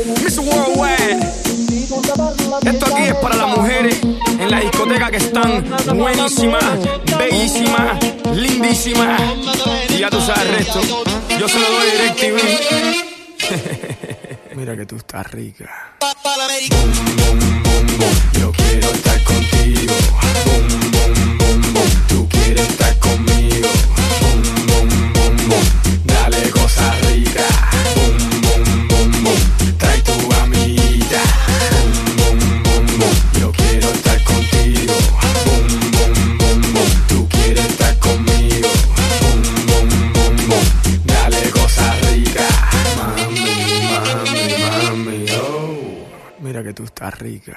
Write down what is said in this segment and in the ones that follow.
Miss Worldwide. Esto aquí es para las mujeres en la discoteca que están buenísimas, bellísimas, lindísimas. Y ya tú sabes el resto. Yo se lo doy DirecTV. Mira que tú estás rica. Boom, boom, boom, boom. Yo quiero estar contigo. Boom, boom, boom, boom. Tú quieres estar conmigo. Boom, boom, boom, boom. Dale cosa rica. Boom, boom, boom, boom. Trae tu amiguita. Boom, boom, boom, boom. Yo quiero estar contigo. Boom, boom, boom, boom. Tú quieres estar conmigo. Boom, boom, boom, boom. Dale cosa rica. Mami, mami, mami, oh. Mira que tú estás rica.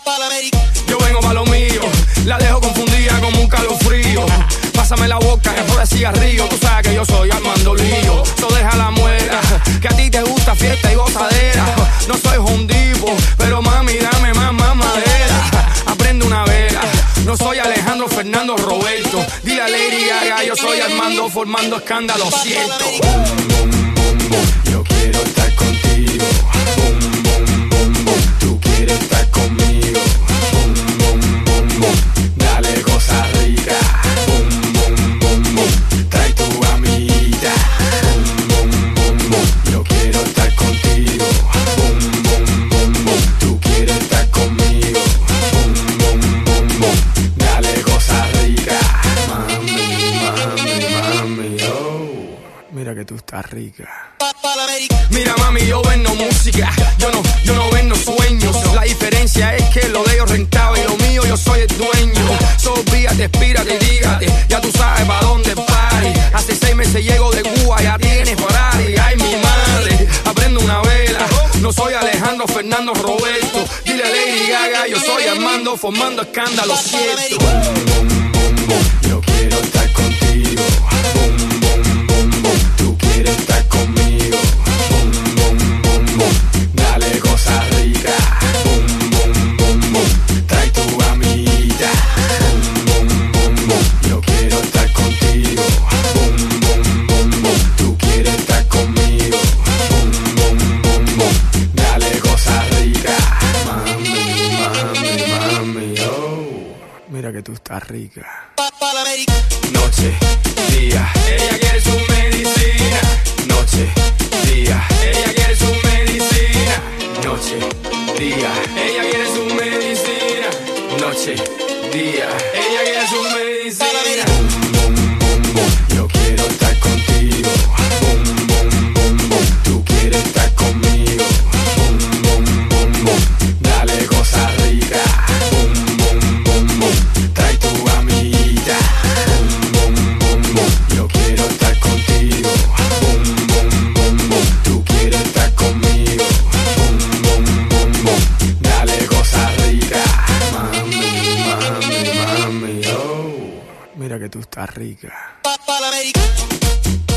Yo vengo pa' lo mío, la dejo confundida como un calofrío. Pásame la boca, que por el cigarrillo. Tú sabes que yo soy Armando Lío. So deja la muela, que a ti te gusta fiesta y gozadera. No soy hondipo, pero mami, dame más madera. Aprende una vela, no soy Alejandro Fernando Roberto. Dile a Lady Gaga, yo soy Armando formando escándalo, siento. Boom, boom, boom, boom. Yo quiero estar contigo. Boom, boom, boom, boom. Tú quieres estar conmigo. Boom, boom, boom, boom. Dale cosa rica. Boom, boom, boom, boom. Trae tu amiguita. Boom, boom, boom, boom. Yo quiero estar contigo. Boom, boom, boom, boom. Tú quieres estar conmigo. Boom, boom, boom, boom. Dale cosa rica. Mami, mami, mami, oh. Mira que tú estás rica. Mira mami, yo vendo música, yo no vendo sueños. La diferencia es que lo de ellos rentaba y lo mío yo soy el dueño. Olvídate, espírate y dígate, ya tú sabes pa' dónde party. Hace 6 meses llego de Cuba, ya tienes Ferrari. Ay mi madre, aprendo una vela. No soy Alejandro Fernando Roberto. Dile a Lady Gaga, yo soy Armando formando escándalo, cierto. Boom, boom, boom, boom. Yo quiero estar contigo. Boom, boom, boom, boom. Tú quieres estar conmigo. Boom, boom, boom, boom. Dale cosa rica. Boom, boom, boom, boom. Trae tu amiguita. Boom, boom, boom, boom. Yo quiero estar contigo. Boom, boom, boom, boom. Tú quieres estar conmigo. Boom, boom, boom, boom. Dale cosa rica. Mami, mami, mami, oh. Mira que tú estás rica. Noche, día, ella quiere su medicina. Noche, día, ella quiere su medicina. Noche, día, ella quiere su medicina. Noche, día, ella quiere su medicina. Boom, boom, boom, boom. Yo quiero estar contigo. Boom, boom, boom, boom. Tú quieres estar conmigo. Boom, boom, boom, boom. Dale cosa rica. Boom, boom, boom, boom. Trae tu amiguita. Boom, boom, boom, boom. Yo quiero estar contigo. Boom, boom, boom, boom. Tú quieres estar conmigo. Boom, boom, boom, boom. Dale cosa rica. Mami, mami, mami, oh. Mira que tú estás rica.